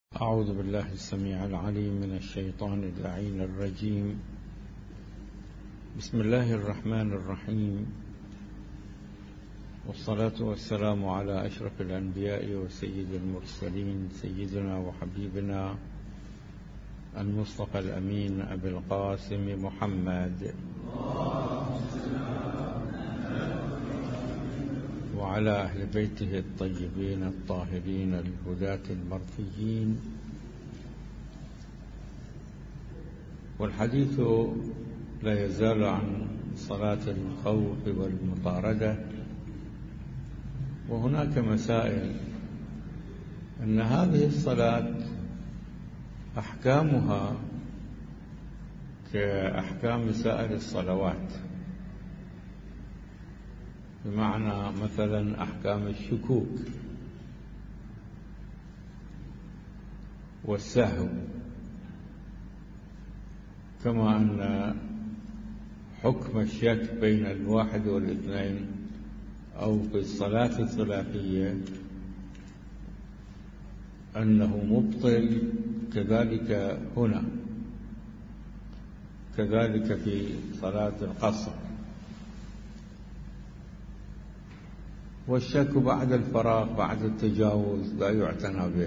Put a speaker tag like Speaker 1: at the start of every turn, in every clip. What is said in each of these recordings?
Speaker 1: أعوذ بالله السميع العليم من الشيطان اللعين الرجيم. بسم الله الرحمن الرحيم، والصلاة والسلام على أشرف الأنبياء وسيد المرسلين، سيدنا وحبيبنا المصطفى الأمين أبي القاسم محمد وعلى أهل بيته الطيبين الطاهرين الهداة المرضيين. والحديث لا يزال عن صلاة الخوف والمطاردة، وهناك مسائل أن هذه الصلاة أحكامها كأحكام سائر الصلوات، بمعنى مثلا أحكام الشكوك والسهو، كما أن حكم الشك بين الواحد والاثنين أو في الصلاة الثلاثية أنه مبطل، كذلك هنا، كذلك في صلاة القصر. والشك بعد الفراغ، بعد التجاوز، لا يعتنى به،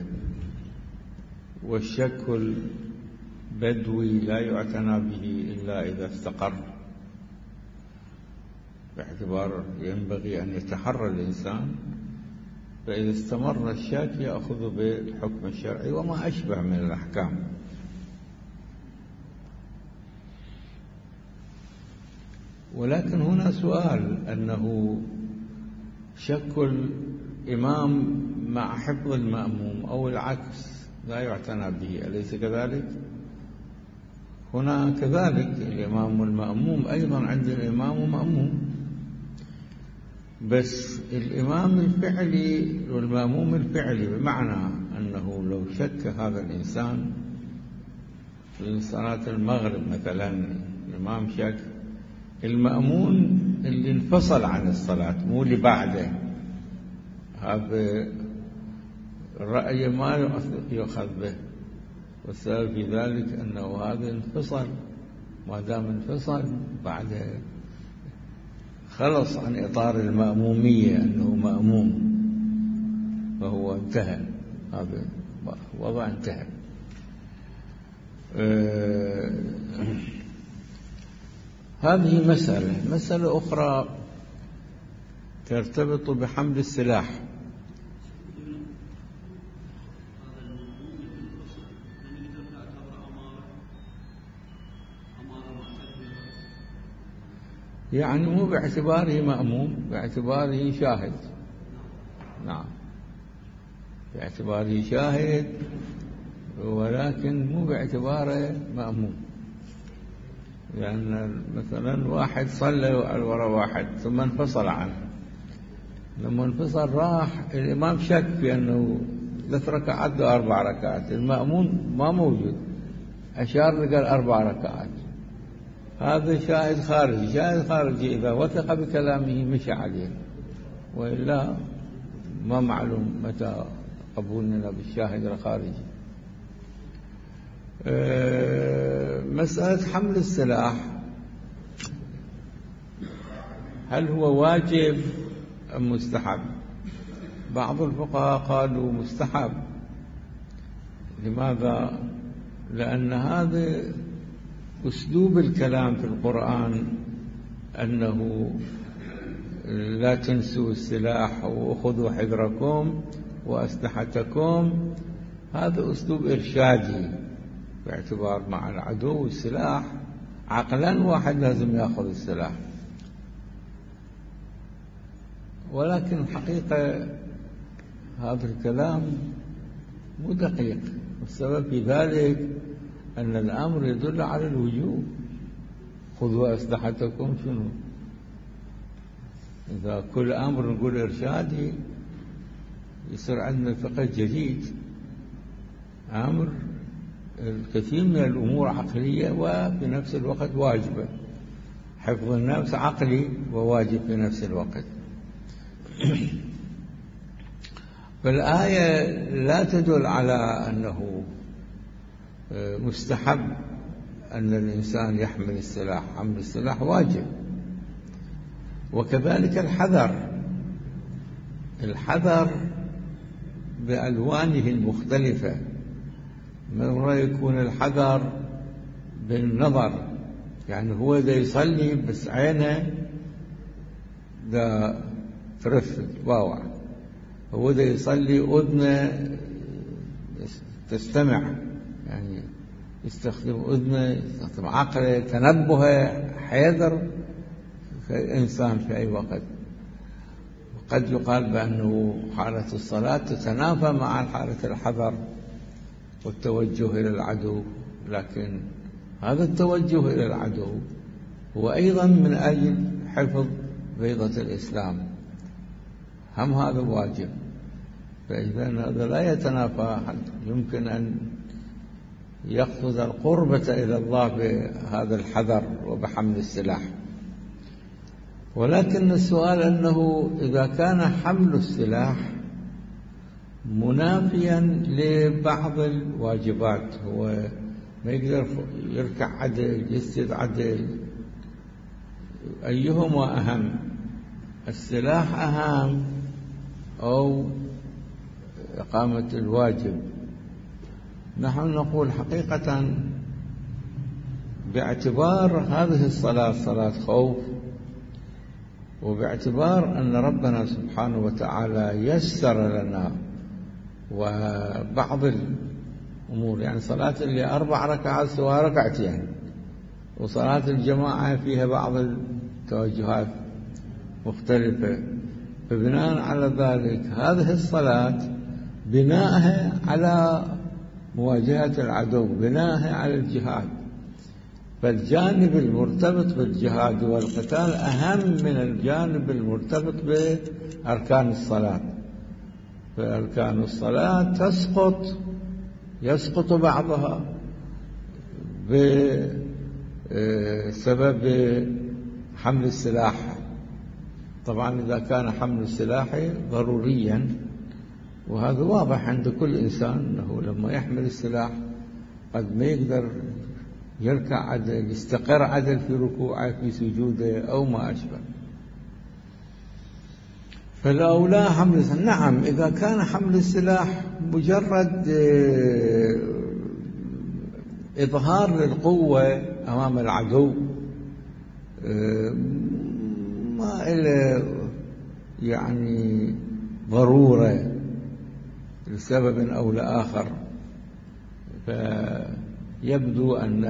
Speaker 1: والشك البدوي لا يعتنى به إلا إذا استقر، باعتبار ينبغي أن يتحرى الإنسان، فإذا استمر الشك يأخذ بالحكم الشرعي وما أشبه من الأحكام. ولكن هنا سؤال، أنه شك الإمام مع حفظ المأموم أو العكس لا يعتنى به، أليس كذلك؟ هنا كذلك الإمام والمأموم أيضا، عند الإمام ومأموم، بس الإمام الفعلي والمأموم الفعلي، بمعنى أنه لو شك هذا الإنسان في صلاة المغرب مثلا، الإمام شك، المأمون اللي انفصل عن الصلاة مو اللي بعده، هذا الرأي ما يؤخذ به، والسبب في ذلك أنه هذا انفصل، ما دام انفصل بعد خلص عن إطار المأمومية أنه مأموم، فهو انتهى، هذا وضع انتهى. هذه مسألة أخرى ترتبط بحمل السلاح. يعني مو باعتباره مأموم، باعتباره شاهد. نعم، باعتباره شاهد، ولكن مو باعتباره مأموم. لأن مثلا واحد صلى وراء واحد ثم انفصل عنه، لما انفصل راح الإمام شك في أنه 3 ركعات أو 4 ركعات، المأمون ما موجود، أشار قال 4 ركعات، هذا شاهد خارجي. شاهد خارجي إذا وثق بكلامه مشى عليه، وإلا ما معلوم متى قبولنا بالشاهد الخارجي. مسألة حمل السلاح، هل هو واجب أم مستحب؟ بعض الفقهاء قالوا مستحب. لماذا؟ لأن هذا أسلوب الكلام في القرآن، أنه لا تنسوا السلاح وخذوا حذركم وأسلحتكم، هذا أسلوب إرشادي، باعتبار مع العدو السلاح عقلا واحد لازم يأخذ السلاح. ولكن الحقيقة هذا الكلام مو دقيق، والسبب في ذلك أن الأمر يدل على الوجوب. خذوا أسلحتكم، شنو؟ إذا كل أمر نقول إرشادي يصير عندنا فقه جديد. أمر الكثير من الأمور عقلية وفي نفس الوقت واجبة، حفظ النفس عقلي وواجب في نفس الوقت. فالآية لا تدل على أنه مستحب أن الإنسان يحمل السلاح. حمل السلاح واجب. وكذلك الحذر بألوانه المختلفة. مرة يكون الحذر بالنظر، يعني هو إذا يصلي بس عينه دا ترف تباوع، هو إذا يصلي أذنه تستمع، يعني يستخدم أذنه، يستخدم عقله، تنبهه، حيذر كإنسان في أي وقت. وقد يقال بأنه حالة الصلاة تتنافى مع حالة الحذر والتوجه إلى العدو، لكن هذا التوجه إلى العدو هو أيضا من أجل حفظ بيضة الإسلام، هم هذا واجب. فإذا هذا لا يتنافى، يمكن أن يقصد القربة إلى الله بهذا الحذر وبحمل السلاح. ولكن السؤال أنه إذا كان حمل السلاح منافيا لبعض الواجبات، هو ما يقدر يركع عدل، يسجد عدل، أيهما أهم؟ السلاح أهم أو إقامة الواجب؟ نحن نقول حقيقة باعتبار هذه الصلاة صلاة خوف، وباعتبار أن ربنا سبحانه وتعالى يسر لنا وبعض الأمور، يعني صلاة اللي 4 ركعات سوى ركعتين، وصلاة الجماعة فيها بعض التوجهات مختلفة، فبناء على ذلك هذه الصلاة بناءها على مواجهة العدو، بناءها على الجهاد، فالجانب المرتبط بالجهاد والقتال أهم من الجانب المرتبط بأركان الصلاة. فأركان الصلاة يسقط بعضها بسبب حمل السلاح. طبعا إذا كان حمل السلاح ضروريا، وهذا واضح عند كل إنسان أنه لما يحمل السلاح قد ما يقدر يركع عدل، يستقر عدل في ركوعه في سجوده أو ما أشبه، فالأولى حمل السلاح. نعم، إذا كان حمل السلاح مجرد إظهار للقوة أمام العدو، ما إلا يعني ضرورة لسبب أو لآخر، فيبدو أن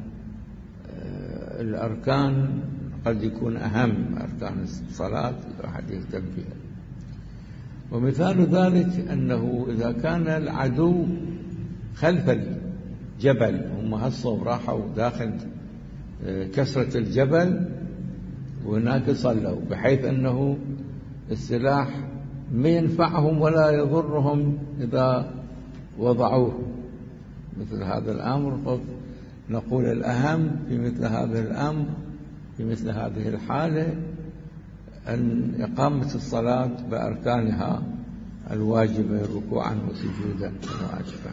Speaker 1: الأركان قد يكون أهم أركان الصلاة الواحد يهتم بها. ومثال ذلك أنه إذا كان العدو خلف الجبل، هم هالصوب راحوا داخل كسرة الجبل وهناك صلوا، بحيث أنه السلاح ما ينفعهم ولا يضرهم إذا وضعوه مثل هذا الأمر. نقول الأهم في مثل هذا الأمر، في مثل هذه الحالة، أن إقامة الصلاة بأركانها الواجبة ركوعا وسجودا وما أشبه.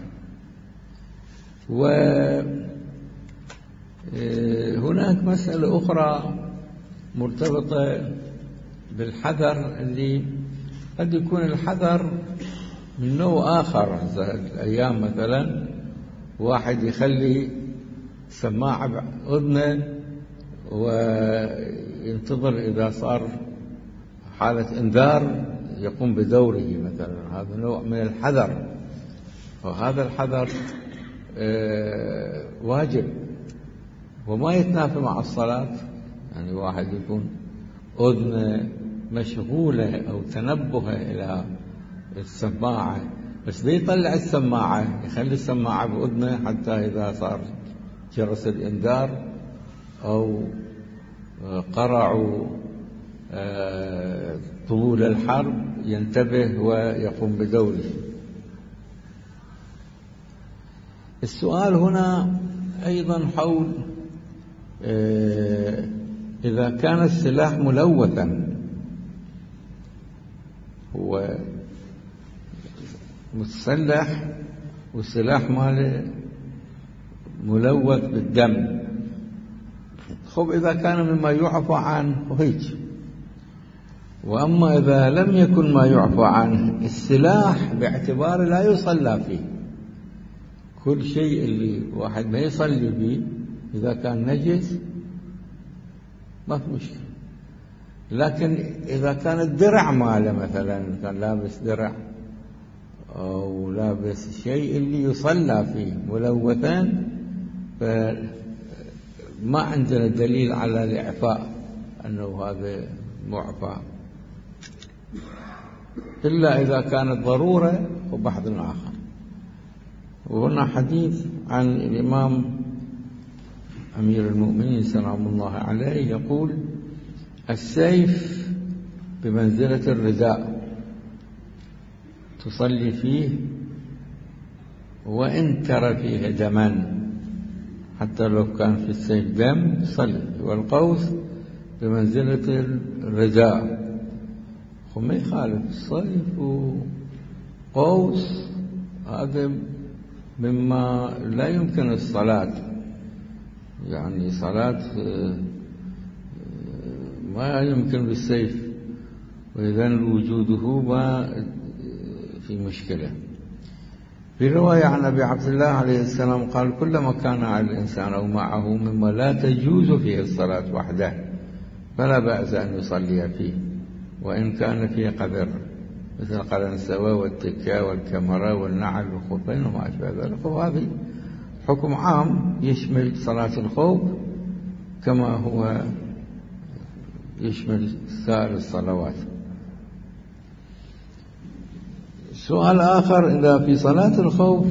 Speaker 1: وهناك مسألة أخرى مرتبطة بالحذر، اللي قد يكون الحذر من نوع آخر. الأيام مثلا واحد يخلي سماعة بأذنه وينتظر إذا صار حالة إنذار يقوم بدوره مثلا، هذا نوع من الحذر، وهذا الحذر واجب وما يتنافى مع الصلاة. يعني واحد يكون أذنه مشغولة أو تنبه إلى السماعة، بس بيطلع السماعة، يخلي السماعة بأذنه حتى إذا صار جرس الإنذار أو قرعوا طول الحرب ينتبه ويقوم بدوره. السؤال هنا أيضا حول إذا كان السلاح ملوثا، هو متسلح والسلاح ماله ملوث بالدم. خب إذا كان مما يعفى عنه هيك. وأما إذا لم يكن ما يعفى عنه، السلاح باعتباره لا يصلى فيه. كل شيء اللي واحد ما يصلي به إذا كان نجس ما في مشكلة. لكن إذا كان الدرع ماله مثلا، كان لابس درع أو لابس شيء اللي يصلى فيه ملوثا، فما عندنا دليل على الإعفاء أنه هذا معفى، إلا إذا كانت ضرورة وبحث آخر. وهنا حديث عن الإمام أمير المؤمنين سلام الله عليه يقول: السيف بمنزلة الرداء، تصلي فيه وإن ترى فيه دما، حتى لو كان في السيف دم تصلي. والقوس بمنزلة الرداء، وما يخالف الصيف وقوس، هذا مما لا يمكن الصلاة، يعني صلاة ما يمكن بالسيف، وإذن وجوده ما في مشكلة. في رواية عن أبي عبد الله عليه السلام قال: كلما كان على الإنسان أو معه مما لا تجوز فيه الصلاة وحده فلا بأس أن يصلي فيه، وإن كان فيه قدر، مثل القلنسوة والتكة والكمرة والنعل والخفين وما أشبه ذلك. وهذا حكم عام يشمل صلاة الخوف كما هو يشمل سائر الصلوات. سؤال آخر: إذا في صلاة الخوف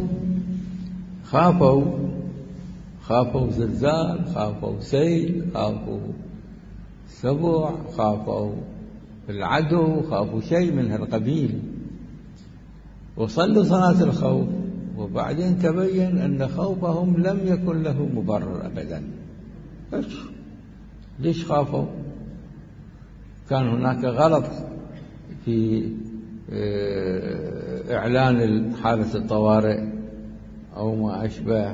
Speaker 1: خافوا زلزال، خافوا سيل، خافوا سبع، خافوا العدو، خافوا شيء من هالقبيل، وصلوا صلاة الخوف، وبعدين تبين أن خوفهم لم يكن له مبرر أبدا. ليش خافوا؟ كان هناك غلط في إعلان حالة الطوارئ أو ما أشبه.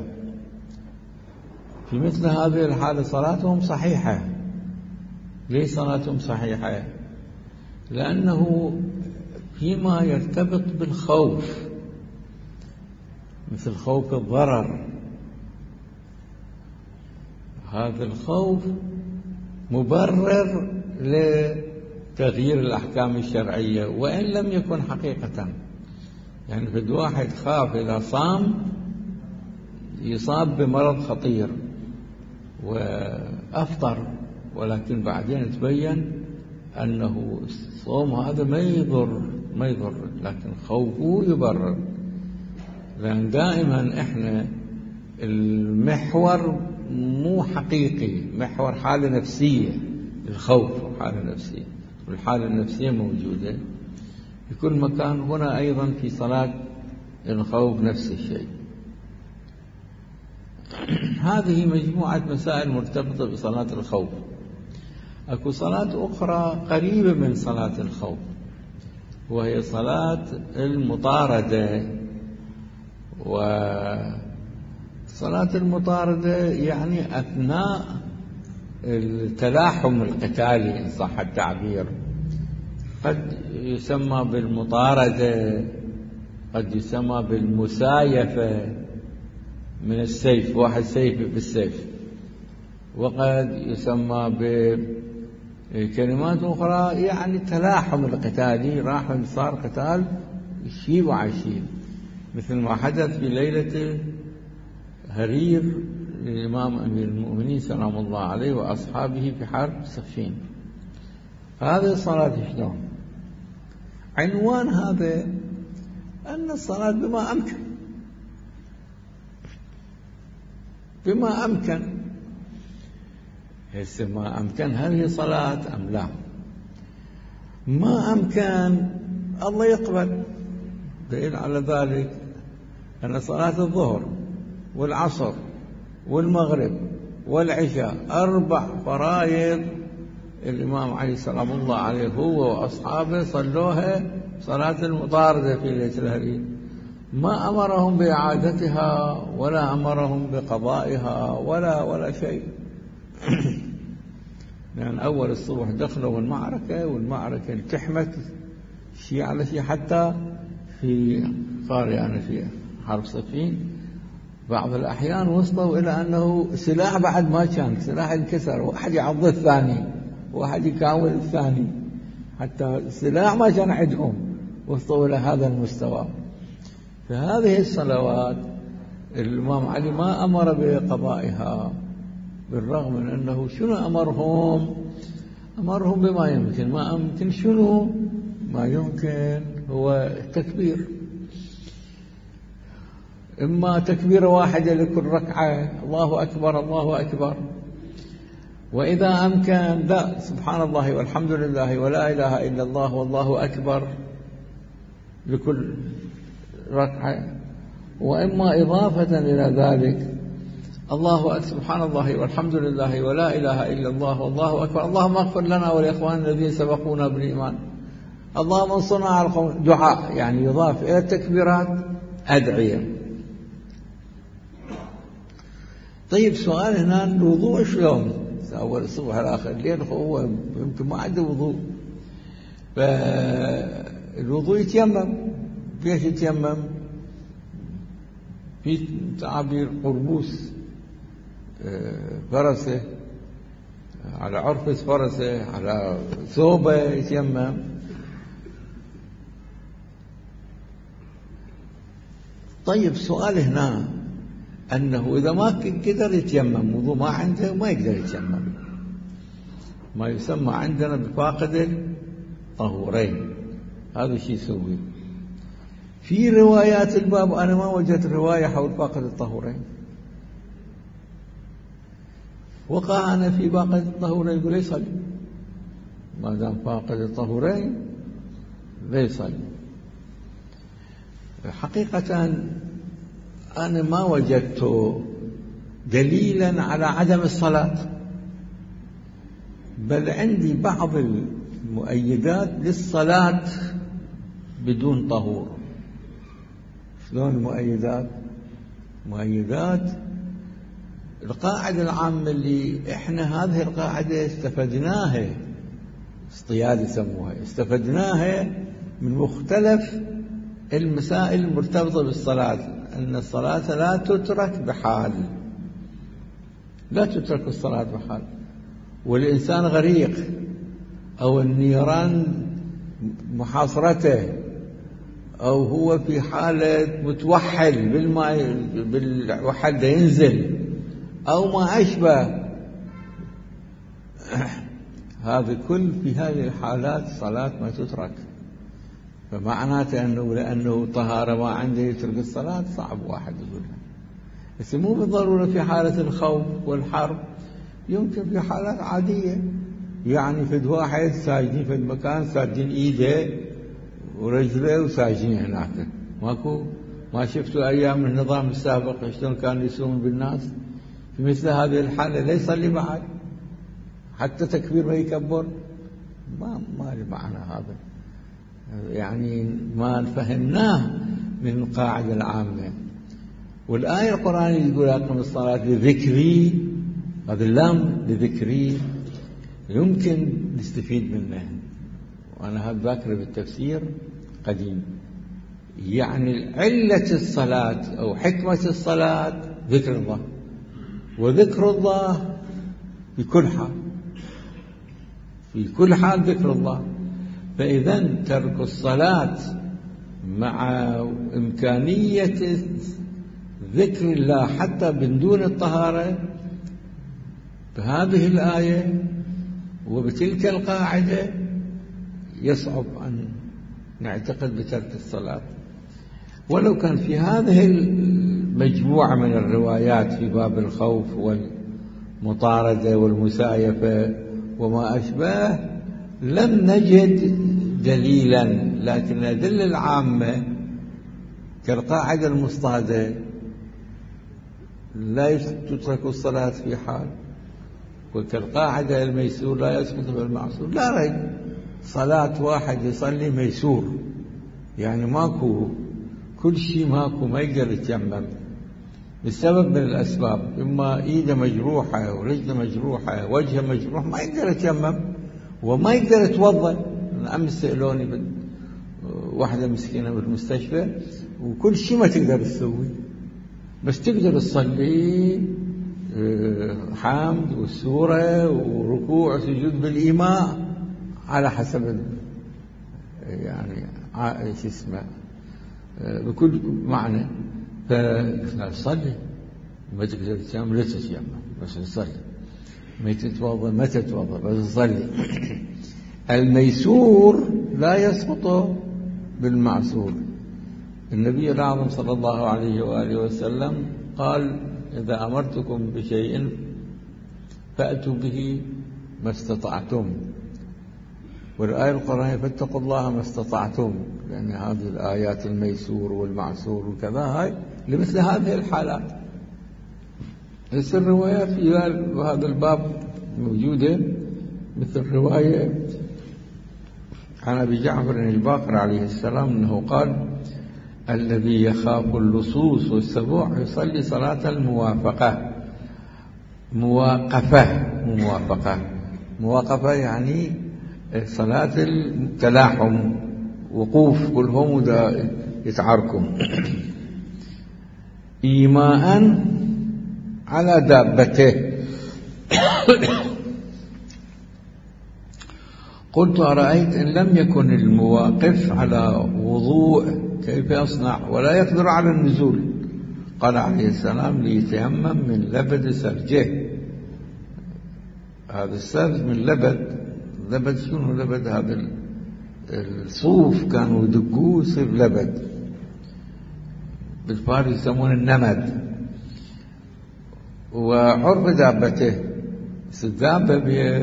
Speaker 1: في مثل هذه الحالة صلاتهم صحيحة. ليش صلاتهم صحيحة؟ لأنه فيما يرتبط بالخوف، مثل خوف الضرر، هذا الخوف مبرر لتغيير الأحكام الشرعية وإن لم يكن حقيقة. يعني في واحد خاف إذا صام يصاب بمرض خطير وأفطر، ولكن بعدين تبين أنه الصوم هذا ما يضر، لكن خوفه يبرر. لأن دائما إحنا المحور مو حقيقي، محور حالة نفسية. الخوف حالة نفسية، والحالة النفسية موجودة في كل مكان. هنا أيضا في صلاة الخوف نفس الشيء. هذه مجموعة مسائل مرتبطة بصلاة الخوف. أكو صلاة أخرى قريبة من صلاة الخوف، وهي صلاة المطاردة. وصلاة المطاردة يعني أثناء التلاحم القتالي إن صح التعبير، قد يسمى بالمطاردة، قد يسمى بالمسايفة من السيف، واحد سيف بالسيف، وقد يسمى بكلمات أخرى يعني التلاحم القتالي، راح صار قتال شيء وعشيء، مثل ما حدث في ليلة هرير للإمام أمير المؤمنين سلام الله عليه وأصحابه في حرب صفين. هذه الصلاة شلون؟ عنوان هذا أن الصلاة بما أمكن. هسه ما أمكن، هل هي صلاة أم لا؟ ما أمكن الله يقبل. دليل على ذلك أن صلاة الظهر والعصر والمغرب والعشاء 4 فرائض الإمام علي سلام الله عليه هو وأصحابه صلوها صلاة المطاردة في ليلة الهرير. ما أمرهم بإعادتها ولا أمرهم بقضائها ولا شيء. لأن أول الصبح دخلوا المعركة، والمعركة التحمت شيء على شيء، حتى في قارئ أنا في حرب صفين بعض الأحيان وصلوا إلى أنه سلاح بعد ما كان، سلاح انكسر، واحد يعض الثاني، واحد يكاول الثاني، حتى السلاح ما كان عندهم، وصلوا إلى هذا المستوى. فهذه الصلوات الإمام علي ما أمر بقضائها، بالرغم من أنه شنو أمرهم بما يمكن. ما يمكن شنو؟ ما يمكن هو التكبير، إما تكبيرة واحدة لكل ركعة، الله أكبر الله أكبر، وإذا أمكن لا، سبحان الله والحمد لله ولا إله إلا الله والله أكبر لكل ركعة، وإما إضافة إلى ذلك الله أكبر سبحان الله والحمد لله ولا إله إلا الله والله أكبر، اللهم اغفر لنا ولإخوان الذين سبقونا بالإيمان، اللهم انصرنا على القوم، دعاء يعني يضاف إلى التكبيرات أدعية. طيب سؤال هنا، الوضوء شلون؟ أول الصبح الآخر الليل هو يمكن ما عنده وضوء، فالوضوء يتيمم. كيف يتيمم؟ في تعابير قربوس فرسه، على عرفس فرسه، على ثوبه يتيمم. طيب سؤال هنا أنه إذا ما قدر يتيمم، وضوء ما عنده ما يقدر يتيمم، ما يسمى عندنا بفاقد الطهورين، هذا شيء يسوي. في روايات الباب أنا ما وجدت رواية حول فاقد الطهورين. وقع أنا في فاقد الطهورين يقول يصلي، ما دام فاقد الطهورين لا يصلي. حقيقة أنا ما وجدت دليلا على عدم الصلاة، بل عندي بعض المؤيدات للصلاة بدون طهور. شلون المؤيدات؟ مؤيدات القاعدة العامة اللي احنا هذه القاعدة استفدناها، اصطياد يسموها، استفدناها من مختلف المسائل المرتبطة بالصلاة، أن الصلاة لا تترك بحال، لا تترك الصلاة بحال. والإنسان غريق أو النيران محاصرته، أو هو في حالة متوحل بالماء بالوحل ينزل أو ما أشبه، هذا كل في هذه الحالات الصلاة ما تترك. فمعناته أنه لأنه طهارة ما عنده يترك الصلاة صعب واحد يقولها. بس مو بالضرورة في حالة الخوف والحرب، يمكن في حالات عادية، يعني في واحد ساجدين في المكان، ساجدين إيده ورجله وساجدين هناك، ماكو ما شفتوا أيام النظام السابق شلون كانوا يسوون بالناس؟ في مثل هذه الحالة لا يصلي بعد، حتى تكبير ما يكبر، ما له معنى هذا، يعني ما فهمناه من القاعدة العامة. والآية القرآنية يقول أقم الصلاة لذكري، هذا اللام لذكري يمكن نستفيد منه، وأنا هذا ذاكره بالتفسير قديم. يعني علة الصلاة أو حكمة الصلاة ذكر الله، وذكر الله في كل حال، في كل حال ذكر الله. فإذا ترك الصلاة مع إمكانية ذكر الله حتى من دون الطهارة بهذه الآية وبتلك القاعدة يصعب أن نعتقد بترك الصلاة. ولو كان في هذه المجموعة من الروايات في باب الخوف والمطاردة والمسايفة وما أشبه لم نجد دليلا، لكن الأدلة العامة كالقاعدة المصطادة لا تترك الصلاة في حال، وكالقاعدة الميسور لا يسقط بالمعسور. لا ريب صلاة واحد يصلي ميسور، يعني ماكو كل شيء ماكو، ما يقدر يتيمم بسبب من الأسباب، إما إيده مجروحة ورجله مجروحة وجهه مجروح، ما يقدر يتيمم وما يقدر يتوضأ. أمس سألوني واحدة مسكينة بالمستشفى وكل شيء ما تقدر تسوي، بس تقدر تصلي حمد والسورة وركوع وسجود بالإيماء على حسب يعني شو اسمه بكل معنى. فصلي، ما تقدر تتيمم لا تتيمم، بس نصلي. ما تتوضا ما تتوضا، بس نصلي. الميسور لا يسقط بالمعسور. النبي الأعظم صلى الله عليه وآله وسلم قال: إذا أمرتكم بشيء فأتوا به ما استطعتم. والآية القرآنية: فاتقوا الله ما استطعتم، لأن هذه الآيات الميسور والمعسور وكذا هاي لمثل هذه الحالات. بس الروايات في هذا الباب موجودة، مثل رواية عن أبي جعفر الباقر عليه السلام أنه قال: الذي يخاف اللصوص والسبوع يصلي صلاة الموافقة. موافقة يعني صلاة التلاحم، وقوف كلهم ودا يتعاركم. إيماء على دابته. قلت: أرأيت إن لم يكن المواقف على وضوء كيف يصنع ولا يقدر على النزول؟ قال عليه السلام: ليتيمم من لبد سرجه. هذا السرج من لبد شنو لبد؟ هذا الصوف كانوا يدقوه يصير لبد، بالفارس يسمونه النمد. وعرف دابته، الدابة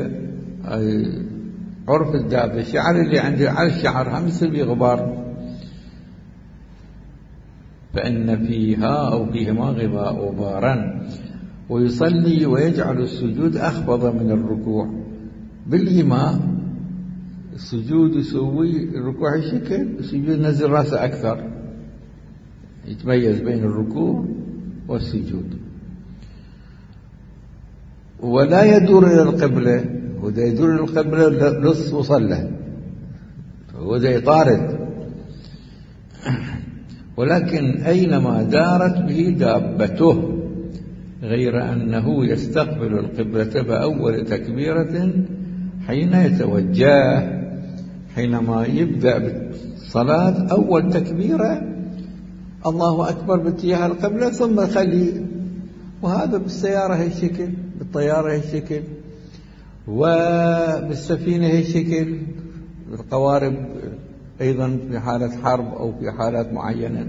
Speaker 1: عرف الدابة الشعر اللي عندي على الشعر هم يصير به غبار، فإن فيها أو فيهما غبارا. ويصلي ويجعل السجود أخفض من الركوع. بالإيماء السجود يسوي الركوع الشكل، السجود نزل رأسه أكثر، يتميز بين الركوع والسجود. ولا يدور إلى القبلة، وده يدور إلى القبلة لص وصلى، وده يطارد. ولكن أينما دارت به دابته، غير أنه يستقبل القبلة بأول تكبيرة حين يتوجه. حينما يبدأ بالصلاة أول تكبيرة الله أكبر باتجاه القبلة، ثم خلي. وهذا بالسيارة هالشكل، بالطيارة هالشكل، وبالسفينة هالشكل، بالقوارب أيضا في حالة حرب أو في حالات معينة.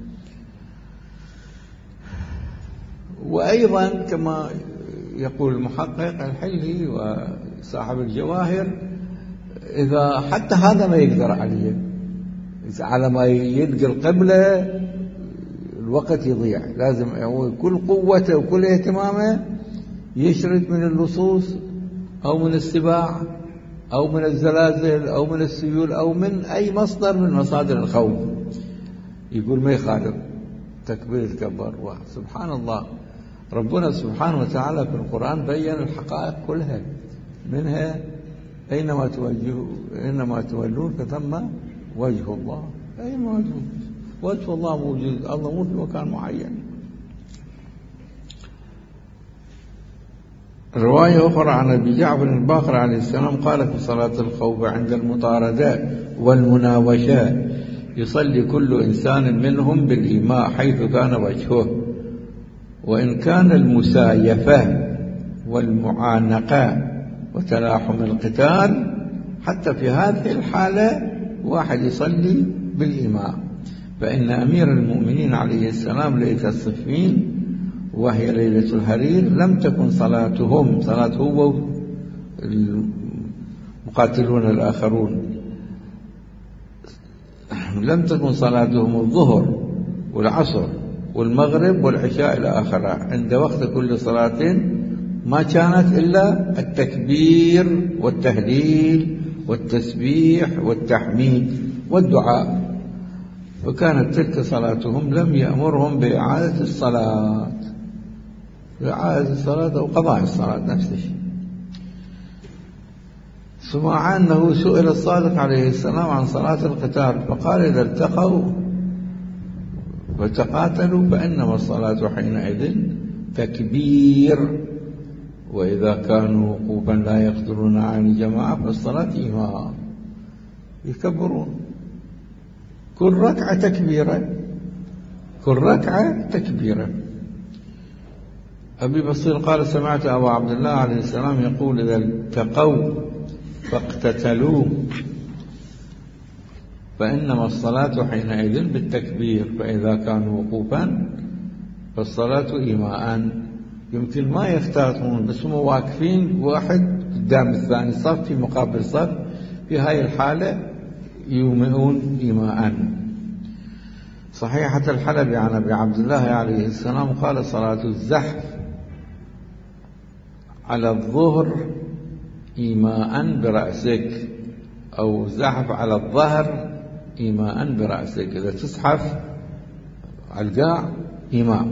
Speaker 1: وأيضا كما يقول المحقق الحلي وصاحب الجواهر: إذا حتى هذا ما يقدر عليه، إذا على ما يلقى القبلة الوقت يضيع، لازم كل قوته وكل اهتمامه يشرد من اللصوص أو من السباع أو من الزلازل أو من السيول أو من أي مصدر من مصادر الخوف. يقول ما يخالف تكبير يتكبر. سبحان الله، ربنا سبحانه وتعالى في القرآن بيّن الحقائق كلها، منها أينما تولون فثم وجه الله. أينما وجه الله موجود، الله مو في مكان معين. رواية أخرى عن أبي جعفر الباقر عليه السلام قال: في صلاة الخوف عند المطاردات والمناوشات يصلي كل إنسان منهم بالإيماء حيث كان وجهه. وإن كان المسايفة والمعانقة وتلاحم القتال، حتى في هذه الحالة واحد يصلي بالإيماء. فإن أمير المؤمنين عليه السلام ليلة الصفين وهي ليلة الحرير لم تكن صلاتهم، صلاة هو المقاتلون الآخرون، لم تكن صلاتهم الظهر والعصر والمغرب والعشاء إلى آخره. عند وقت كل صلاة ما كانت إلا التكبير والتهليل والتسبيح والتحميد والدعاء. وكانت تلك صلاتهم، لم يأمرهم بإعادة الصلاة، بإعادة الصلاة أو قضاء الصلاة نفس الشيء. سمع أنه سئل الصادق عليه السلام عن صلاة القتال فقال: إذا التقوا وتقاتلوا فإنما الصلاة حينئذ تكبير، وإذا كانوا وقوفا لا يقدرون عن الجماعة فالصلاة إيماء، يكبرون كل ركعة تكبيرة، كل ركعة تكبيرة. أبي بصير قال: سمعت أبا عبد الله عليه السلام يقول: إذا التقوا فاقتتلوا فإنما الصلاة حينئذ بالتكبير، فإذا كانوا وقوفا فالصلاة إيماء. يمكن ما يختلطون بس هم واقفين واحد قدام الثاني، صف في مقابل صف، في هاي الحالة يومئون إيماء. صحيحة الحلبي عن أبي عبد الله عليه السلام قال: صلاة الزحف على الظهر إيماء برأسك، أو زحف على الظهر إيماء برأسك، إذا تزحف على القاع إيماء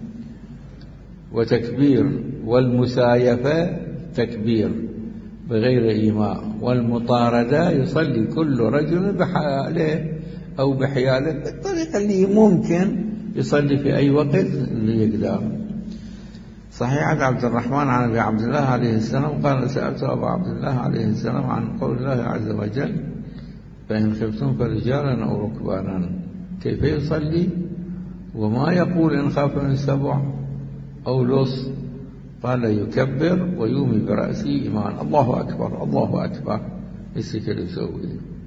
Speaker 1: وتكبير، والمسايفة تكبير بغير إيماء، والمطاردة يصلي كل رجل بحاله أو بحياله بالطريقة اللي ممكن يصلي في أي وقت اللي يقدر. صحيح عن عبد الرحمن عن أبي عبد الله عليه السلام قال: سألت أبا عبد الله عليه السلام عن قول الله عز وجل: فإن خفتم فرجالا أو ركبانا، كيف يصلي وما يقول إن خاف من سبع أو لص؟ قال: يكبر ويومي برأسه إيمان، الله أكبر الله أكبر، السكر يسوي.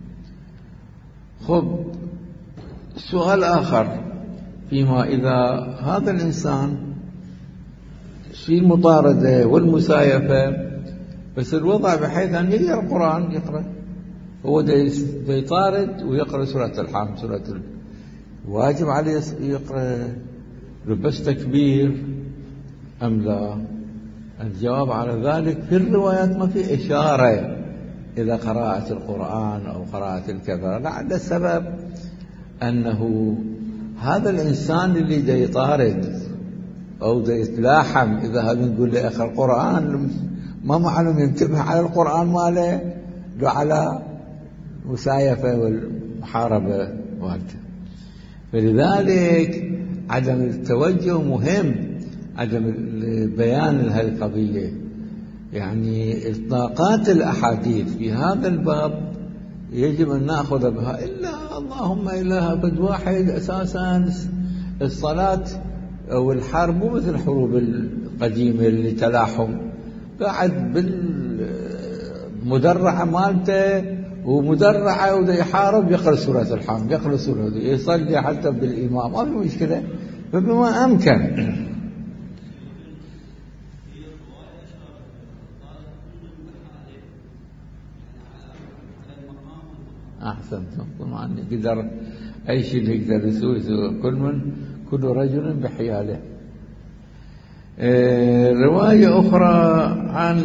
Speaker 1: خب، سؤال آخر، فيما إذا هذا الإنسان في المطاردة والمسايفة، بس الوضع بحيث أن يقرأ القرآن، يقرأ هو يطارد ويقرأ سورة الحمد، سورة واجب عليه يقرأ، بس تكبير أم لا؟ الجواب على ذلك في الروايات ما في إشارة إلى قراءة القرآن أو قراءة الكذا، لعل السبب أنه هذا الإنسان اللي دا يطارد أو دا يتلاحم، إذا هذا نقول له أخر القرآن ما معلوم ينتبه على القرآن ماله، لو على مسايفة والمحاربة مالته. فلذلك عدم التوجه مهم، عدم بيان هذه القضية. يعني إطلاقات الأحاديث في هذا الباب يجب أن نأخذ بها، إلا اللهم إله بد واحد. أساسا الصلاة أو الحرب مو مثل الحروب القديمة اللي تلاحم، قاعد بالمدرعة مالته ومدرعة وده يحارب، يقرأ سورة الحمد، يقرأ سورة، يصلي حتى بالإمام، ما في مشكلة، فبما أمكن. أحسنتم، طبعا يقدر أي شيء اللي يقدر يسوي كل رجل بحياله. رواية أخرى عن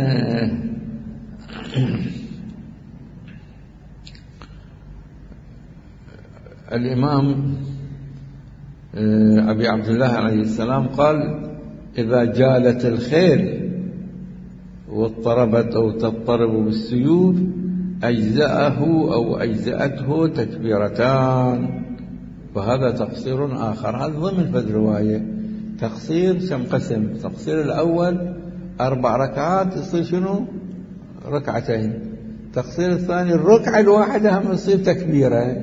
Speaker 1: الإمام أبي عبد الله عليه السلام قال: إذا جالت الخيل واضطربت أو تضطرب بالسيوف أجزأه أو أجزأته تكبيرتان. وهذا تقصير آخر، هذا ضمن في الرواية. تقصير كم قسم؟ تقصير الأول 4 ركعات يصير شنو؟ ركعتين. تقصير الثاني الركعة الواحدة هم يصير تكبيرة،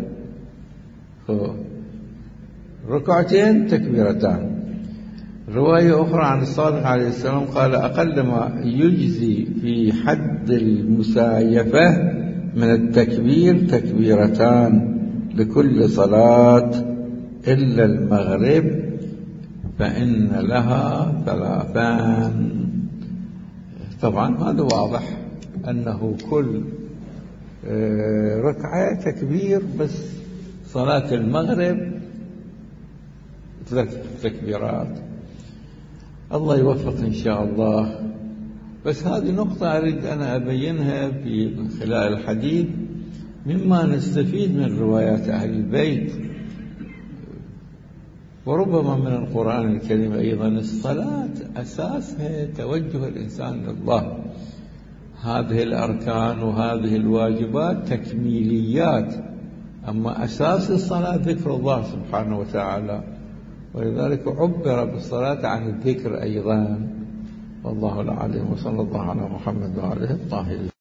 Speaker 1: ركعتين تكبيرتان. رواية أخرى عن الصادق عليه السلام قال: أقل ما يجزي في حد المسايفة من التكبير تكبيرتان لكل صلاة إلا المغرب فإن لها 3. طبعا هذا واضح أنه كل ركعة تكبير، بس صلاة المغرب 3 تكبيرات. الله يوفق إن شاء الله. بس هذه نقطة أريد أنا أبينها في خلال الحديث، مما نستفيد من روايات أهل البيت وربما من القرآن الكريم أيضا الصلاة أساسها توجه الإنسان لله. هذه الأركان وهذه الواجبات تكميليات، أما أساس الصلاة ذكر الله سبحانه وتعالى، ولذلك عبر بالصلاة عن الذكر أيضا. والله العالم، وصلى الله على محمد وعلى آله الطاهرين.